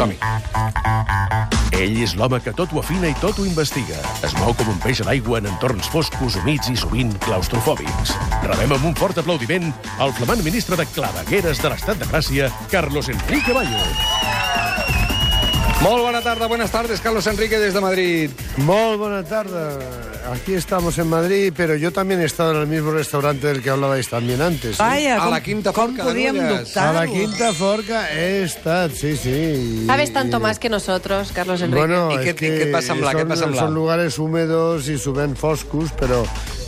Som-hi. Ell és l'home que tot ho afina i tot ho investiga. Es mou com un peix a l'aigua en entorns foscos, humits i sovint claustrofòbics. Rebem amb un fort aplaudiment el flamant ministre de Clavegueres de l'Estat de Gràcia, Carlos Enrique Bayo. Molt bona tarda, buenas tardes, Carlos Enrique desde Madrid. Muy buena tarde. Aquí estamos en Madrid, pero yo también he estado en el mismo restaurante del que hablabais también antes. Vaya, A la Quinta Forca de Nulles. A la Quinta Forca he estado, sí. Sabes tanto más que nosotros, Carlos Enrique. Bueno, ¿Y es qué et va semblar? Què et va semblar? Son lugares húmedos y suben foscos, pero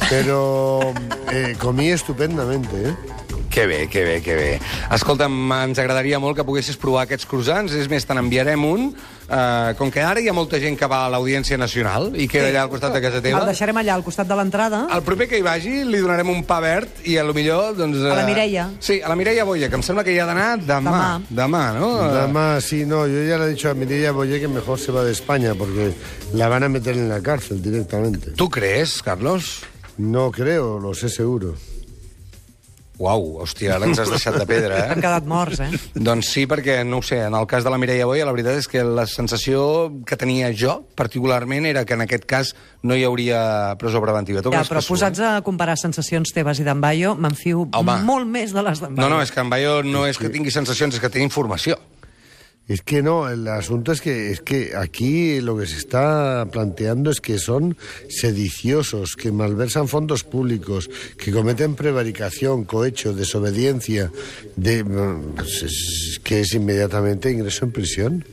comí estupendamente, ¿eh? Que bé. Escolta'm, ens agradaria molt que poguessis provar aquests croissants. És més, te n'enviarem un. Com que ara hi ha molta gent que va a l'Audiència Nacional i queda allà al costat de casa teva. El deixarem allà, al costat de l'entrada. El proper que hi vagi li donarem un pa verd i a lo millor, doncs... A la Mireia. Sí, a la Mireia Boye, que em sembla que hi ha d'anar demà, ¿no? Además, sí, no, yo ya le he dicho a Mireia Boye que mejor se va de España porque la van a meter en la cárcel directamente. Tu crees, Carlos? No creo, lo sé seguro. Uau, hòstia, ara ens has deixat de pedra, Han quedat morts, eh? Doncs sí, perquè, no ho sé, en el cas de la Mireia Boye, la veritat és que la sensació que tenia jo, particularment, era que en aquest cas no hi hauria presó preventiva. Ja, però posats a comparar sensacions teves i d'en Bayo, m'enfio molt més de les d'en Bayo. No, és que en Bayo no és que tingui sensacions, és que té informació. Es que no, el asunto es que aquí lo que se está planteando es que son sediciosos, que malversan fondos públicos, que cometen prevaricación, cohecho, desobediencia, que es inmediatamente ingreso en prisión.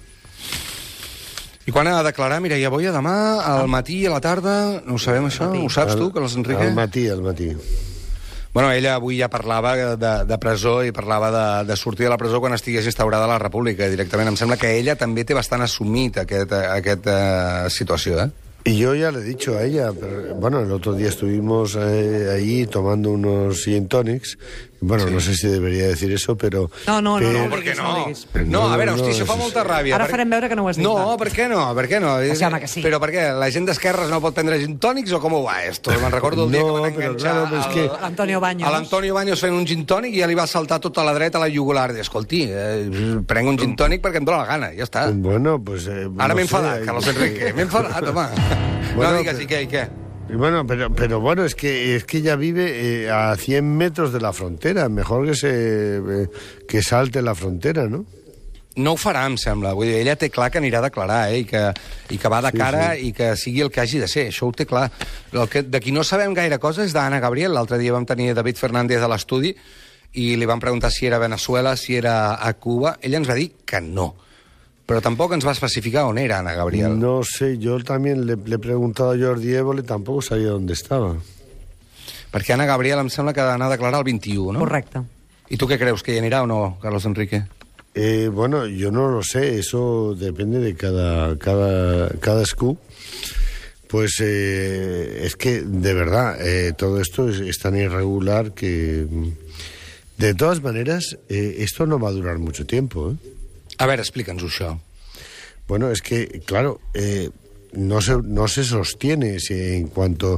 I quan ha de declarar Mireia Boye? Demà, al matí, a la tarda? No ho sabem, això? Ho saps tu, Carlos Enrique? Al matí. Bueno, ella avui ja parlava de presó i parlava de sortir de la presó quan estigués instaurada la República directament. Em sembla que ella també té bastant assumit aquesta situació, eh? Y yo ya le he dicho a ella, pero, bueno, el otro día estuvimos ahí tomando unos gin tonics. Bueno, sí. No sé si debería decir eso, però... No, per què no? No, a veure, hosti, això fa molta ràbia. Ara farem veure que no ho has dit. No, per què no? Sembla que sí. Però per què? La gent d'esquerres no pot prendre gin tònics o com ho va, esto? Me'n recordo el dia que van enganxar l'Antonio Baños. A l'Antonio Baños fent un gin tònic i ja li va saltar tota la dreta a la jugular. Escolti, prenc un gin tònic perquè em dóna la gana, ja està. Bueno, pues... Ara m'he enfadat, Carlos Enrique. M'he enfadat, home. No digues, i què? Bueno, pero bueno, es que ella vive a 100 metros de la frontera. Mejor que salte la frontera, ¿no? No ho farà, em sembla. Vull dir, ella té clar que anirà a declarar, i que va de cara i que sigui el que hagi de ser. Això ho té clar. De qui no sabem gaire cosa és d'Anna Gabriel. L'altre dia vam tenir David Fernández a l'estudi i li vam preguntar si era a Venezuela, si era a Cuba. Ella ens va dir que no. Però tampoc ens va especificar on era Ana Gabriel. No sé, yo también le he preguntado a Jordi Évole, tampoco sabía dónde estaba. Perquè Ana Gabriel em sembla que ha d'anar a declarar el 21, ¿no? Correcte. I tu què creus, que hi anirà o no, Carlos Enrique? Bueno, yo no lo sé, eso depende de cada SCU. Pues es que, de verdad, todo esto es tan irregular que... De todas maneras, esto no va a durar mucho tiempo, ¿eh? A ver, explícanos això. Bueno, es que, claro, no se sostiene en cuanto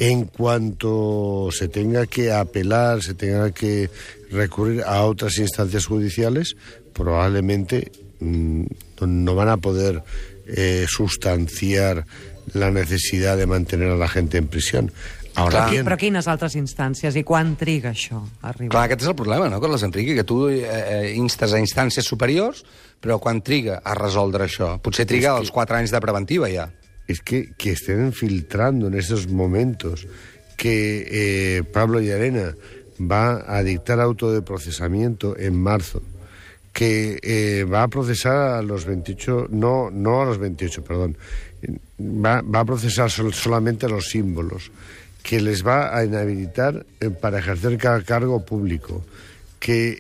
se tenga que apelar, se tenga que recurrir a otras instancias judiciales, probablemente no van a poder sustanciar la necesidad de mantener a la gente en prisión. Però quines altres instàncies i quan triga això a arribar? Clar, aquest és el problema, no, Carlos Enrique? Que tu instes a instàncies superiors, però quan triga a resoldre això? Potser triga els 4 anys de preventiva, ja. Es que estén filtrando en estos momentos que Pablo Llarena va a dictar auto de procesamiento en marzo, que va a procesar a los 28, no a los 28, perdón, va a procesar solamente a los símbolos, que les va a inhabilitar para ejercer cada cargo público, que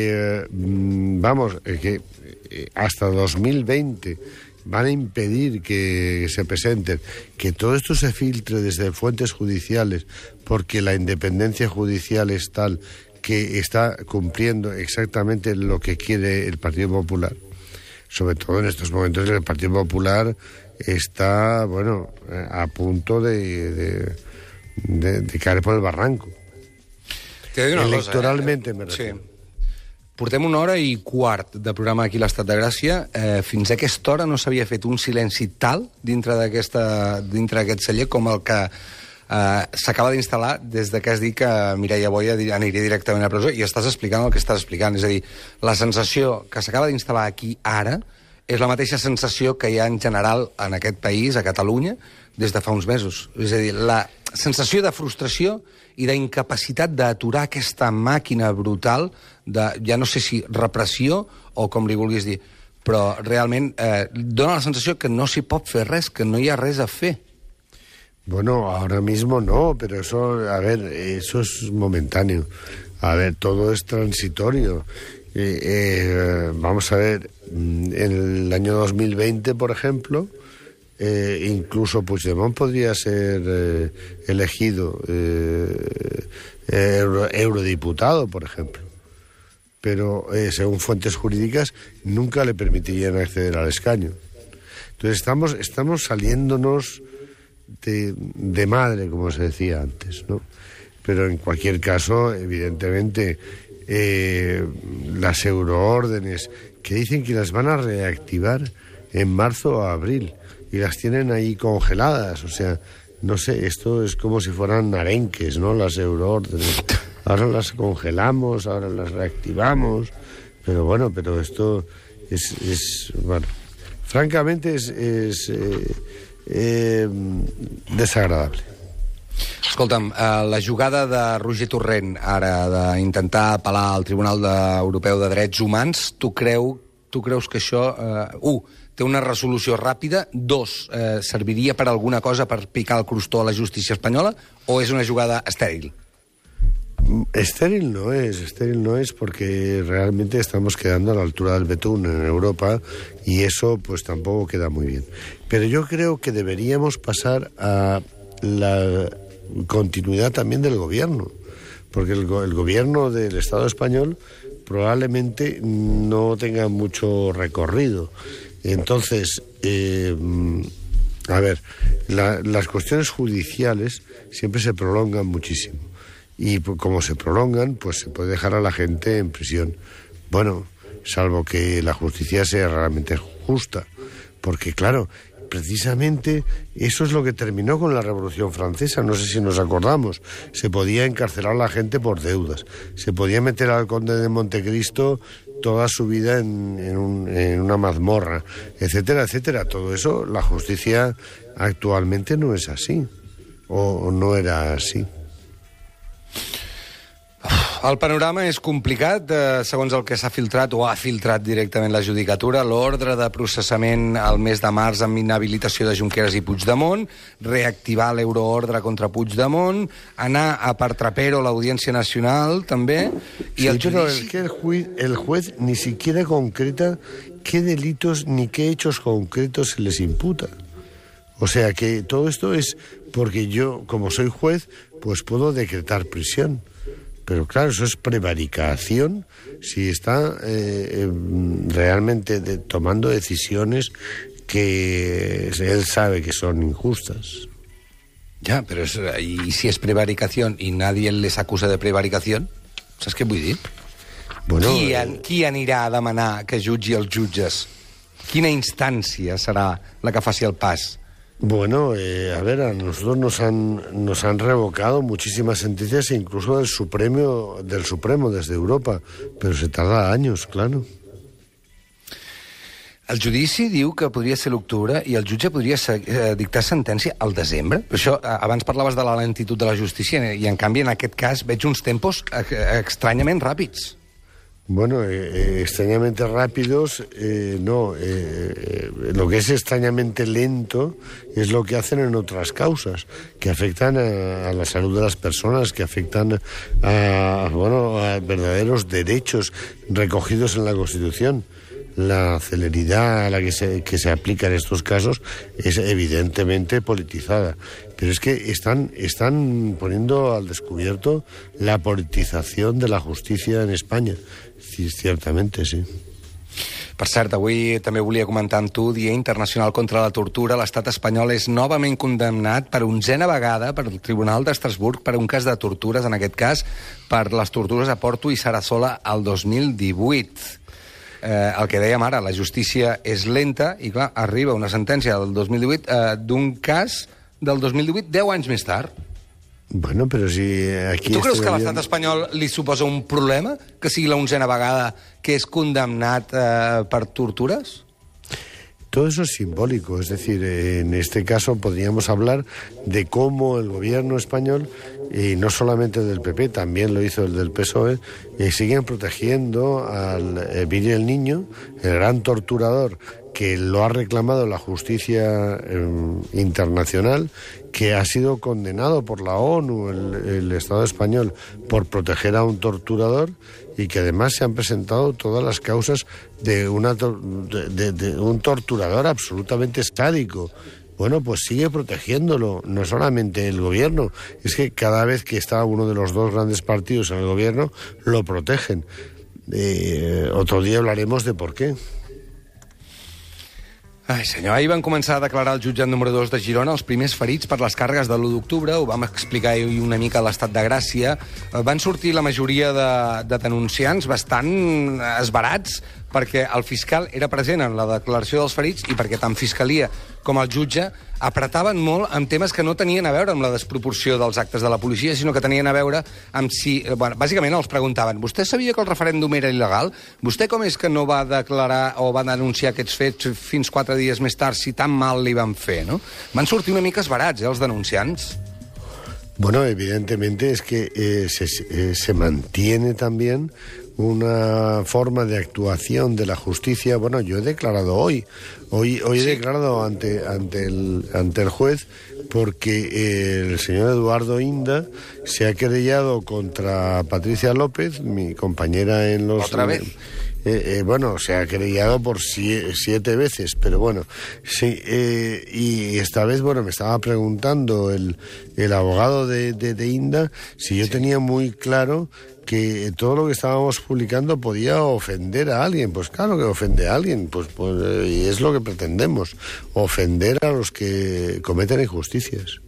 hasta 2020 van a impedir que se presenten, que todo esto se filtre desde fuentes judiciales, porque la independencia judicial es tal que está cumpliendo exactamente lo que quiere el Partido Popular. Sobre todo en estos momentos el Partido Popular está, bueno, a punto de caer por el barranco. Te digo una electoralmente cosa, me refiero. Sí. Portem 1 hora i quart de programa aquí a l'Estat de Gràcia. Fins a aquesta hora no s'havia fet un silenci tal dintre d'aquest celler com el que s'acaba d'instal·lar des de que has dit que Mireia Boya aniria directament a la presó, i estàs explicant el que estàs explicant. És a dir, la sensació que s'acaba d'instal·lar aquí ara és la mateixa sensació que hi ha en general en aquest país, a Catalunya, des de fa uns mesos. És a dir, la sensació de frustració i d'incapacitat d'aturar aquesta màquina brutal de, ja no sé si repressió o com li vulguis dir, però realment dona la sensació que no s'hi pot fer res, que no hi ha res a fer. Bueno, ahora mismo no, pero eso, a ver, eso es momentáneo. A ver, todo es transitorio. Vamos a ver, en el año 2020, por ejemplo, incluso Puigdemont podría ser elegido eurodiputado, por ejemplo. Pero, según fuentes jurídicas, nunca le permitirían acceder al escaño. Entonces estamos saliéndonos de madre, como se decía antes, ¿no? Pero en cualquier caso, evidentemente, las euroórdenes que dicen que las van a reactivar en marzo o abril y las tienen ahí congeladas, o sea, no sé, esto es como si fueran arenques, ¿no? Las euroórdenes. Ahora las congelamos, ahora las reactivamos, pero bueno, pero esto es bueno, francamente es desagradable. Escolta'm, la jugada de Roger Torrent ara d'intentar apel·lar al Tribunal Europeu de Drets Humans, tu creus que això, té una resolució ràpida, 2, serviria per alguna cosa per picar el crostó a la justícia espanyola, o és una jugada estèril? Estéril no es porque realmente estamos quedando a la altura del betún en Europa y eso pues tampoco queda muy bien. Pero yo creo que deberíamos pasar a la continuidad también del gobierno, porque el gobierno del Estado español probablemente no tenga mucho recorrido. Entonces, a ver, las cuestiones judiciales siempre se prolongan muchísimo. Y como se prolongan, pues se puede dejar a la gente en prisión. Bueno, salvo que la justicia sea realmente justa. Porque, claro, precisamente eso es lo que terminó con la Revolución Francesa. No sé si nos acordamos. Se podía encarcelar a la gente por deudas. Se podía meter al conde de Montecristo toda su vida en una mazmorra, etcétera, etcétera. Todo eso, la justicia actualmente no es así. O no era así. El panorama és complicat, segons el que s'ha filtrat o ha filtrat directament la judicatura, l'ordre de processament al mes de març amb inhabilitació de Junqueras i Puigdemont, reactivar l'euroordre contra Puigdemont, anar a per Trapero l'Audiència Nacional, també, i el judici... Pero es que el juez ni siquiera concreta qué delitos ni qué hechos concretos se les imputa. O sea que todo esto es porque yo, como soy juez, pues puedo decretar prisión. Pero claro, eso es prevaricación si está realmente tomando decisiones que él sabe que son injustas. Ja, però i si és prevaricació i nadie les acusa de prevaricació, saps què vull dir? Bueno, qui anirà a demanar que jutgi els jutges? Quina instància serà la que faci el pas? Bueno, a ver, a nosotros nos han revocado muchísimas sentencias, incluso del Supremo desde Europa, pero se tarda años, claro. El judici diu que podria ser l'octubre i el jutge podria dictar sentència al desembre. Per això, abans parlaves de la lentitud de la justícia i, en canvi, en aquest cas veig uns tempos estranyament ràpids. Bueno, extrañamente rápidos, no. Lo que es extrañamente lento es lo que hacen en otras causas, que afectan a la salud de las personas, que afectan a verdaderos derechos recogidos en la Constitución. La celeridad a la que se aplica en estos casos es evidentemente politizada. Pero es que están poniendo al descubierto la politización de la justicia en España. Sí, ciertamente, sí. Per cert, avui també volia comentar amb tu, Dia Internacional contra la Tortura. L'estat espanyol és novament condemnat per 11a vegada per el Tribunal d'Estrasburg per un cas de tortures, en aquest cas per les tortures a Porto i Sarasola el 2018. El que dèiem ara, la justícia és lenta i, clar, arriba una sentència del 2018 d'un cas del 2018 10 anys més tard. Bueno, però si aquí... Tu creus que a l'estat espanyol li suposa un problema que sigui la 11a vegada que és condemnat per tortures? Todo eso es simbólico, es decir, en este caso podríamos hablar de cómo el gobierno español, y no solamente del PP, también lo hizo el del PSOE, siguen protegiendo al Billy el Niño, el gran torturador que lo ha reclamado la justicia internacional, que ha sido condenado por la ONU, el Estado español, por proteger a un torturador, y que además se han presentado todas las causas de un torturador absolutamente sádico. Bueno, pues sigue protegiéndolo, no solamente el gobierno, es que cada vez que está uno de los dos grandes partidos en el gobierno, lo protegen. Otro día hablaremos de por qué. Ai, senyor, ahir van començar a declarar el jutjat número 2 de Girona els primers ferits per les càrregues de l'1 d'octubre, ho vam explicar ahir una mica a l'Estat de Gràcia. Van sortir la majoria de denunciants bastant esbarats, perquè el fiscal era present en la declaració dels ferits i perquè tant Fiscalia com el jutge apretaven molt amb temes que no tenien a veure amb la desproporció dels actes de la policia, sinó que tenien a veure amb si... Bueno, bàsicament els preguntaven, vostè sabia que el referèndum era il·legal? Vostè com és que no va declarar o va denunciar aquests fets fins 4 dies més tard si tan mal li van fer, no? Van sortir una mica esbarats, els denunciants. Bueno, evidentemente es que se mantiene también una forma de actuación de la justicia. Bueno, yo he declarado hoy he declarado ante el juez porque el señor Eduardo Inda se ha querellado contra Patricia López, mi compañera en los... ¿Otra vez? Bueno, se ha querellado por 7 veces, pero bueno, sí, y esta vez, bueno, me estaba preguntando el abogado de Inda si yo tenía muy claro que todo lo que estábamos publicando podía ofender a alguien. Pues claro que ofende a alguien, pues y es lo que pretendemos, ofender a los que cometen injusticias.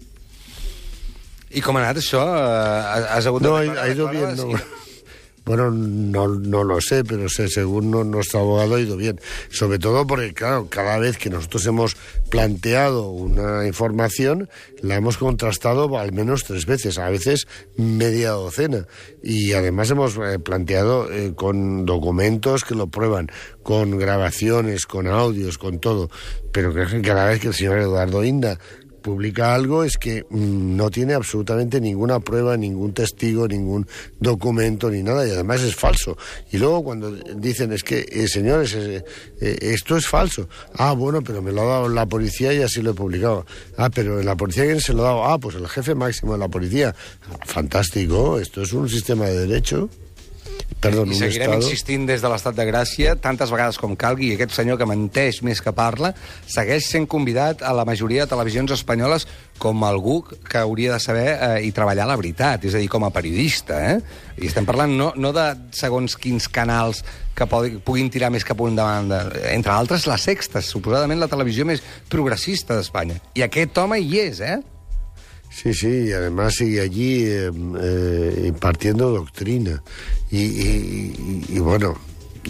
I com ha anat això? Has hagut de... No, ha ido bien, no. Bueno, no lo sé, pero según nuestro abogado ha ido bien. Sobre todo porque, claro, cada vez que nosotros hemos planteado una información, la hemos contrastado al menos 3 veces, a veces media docena. Y además hemos planteado con documentos que lo prueban, con grabaciones, con audios, con todo. Pero que cada vez que el señor Eduardo Inda publica algo es que no tiene absolutamente ninguna prueba, ningún testigo, ningún documento, ni nada, y además es falso. Y luego cuando dicen, es que, señores, esto es falso. Ah, bueno, pero me lo ha dado la policía y así lo he publicado. Ah, pero en la policía, ¿quién se lo ha dado? Ah, pues el jefe máximo de la policía. Fantástico, esto es un sistema de derecho. Perdó, I seguirem insistint des de l'Estat de Gràcia tantes vegades com calgui, i aquest senyor que menteix més que parla segueix sent convidat a la majoria de televisions espanyoles com algú que hauria de saber i treballar la veritat, és a dir, com a periodista, I estem parlant no de segons quins canals que puguin tirar més cap endavant, entre altres la Sexta, suposadament la televisió més progressista d'Espanya. I aquest home hi és, Sí, y además sigue allí impartiendo doctrina. Y bueno,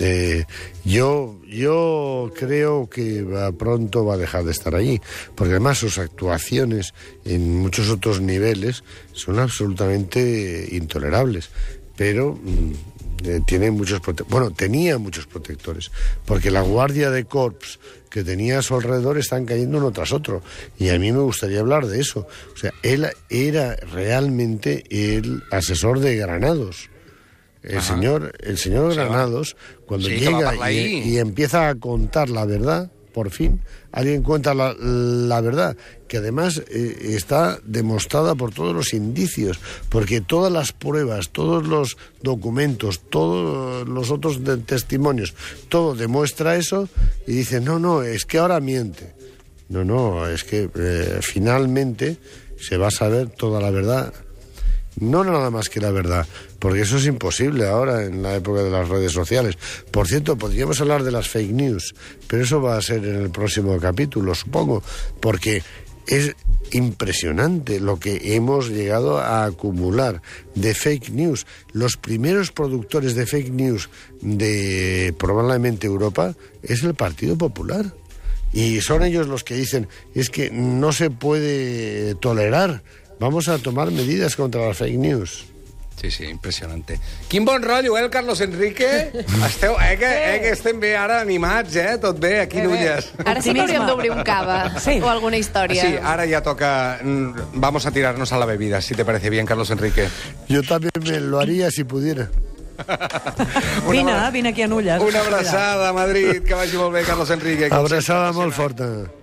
yo creo que pronto va a dejar de estar allí, porque además sus actuaciones en muchos otros niveles son absolutamente intolerables, pero... tenía muchos protectores, porque la guardia de corps que tenía a su alrededor están cayendo uno tras otro, y a mí me gustaría hablar de eso. O sea, él era realmente el asesor de Granados. El señor Granados, cuando llega y empieza a contar la verdad, por fin, alguien cuenta la verdad, que además está demostrada por todos los indicios, porque todas las pruebas, todos los documentos, todos los otros testimonios, todo demuestra eso, y dice, no, es que ahora miente. No, es que finalmente se va a saber toda la verdad. no nada más que la verdad, porque eso es imposible ahora en la época de las redes sociales. Por cierto, podríamos hablar de las fake news, pero eso va a ser en el próximo capítulo, supongo, porque es impresionante lo que hemos llegado a acumular de fake news. Los primeros productores de fake news de probablemente Europa es el Partido Popular. Y son ellos los que dicen, es que no se puede tolerar, vamos a tomar medidas contra las fake news. Sí, impressionante. Quin bon rotllo, el Carlos Enrique? Esteu, que estem bé ara animats, tot bé, aquí Nulles. Ara sí que hauríem d'obrir un cava o alguna història. Sí, ara ja toca... Vamos a tirarnos a la bebida, si te parece bien, Carlos Enrique. Yo también me lo haría si pudiera. Vine aquí a Nulles. Una abraçada a Madrid, que vagi molt bé, Carlos Enrique. Abraçada molt forta.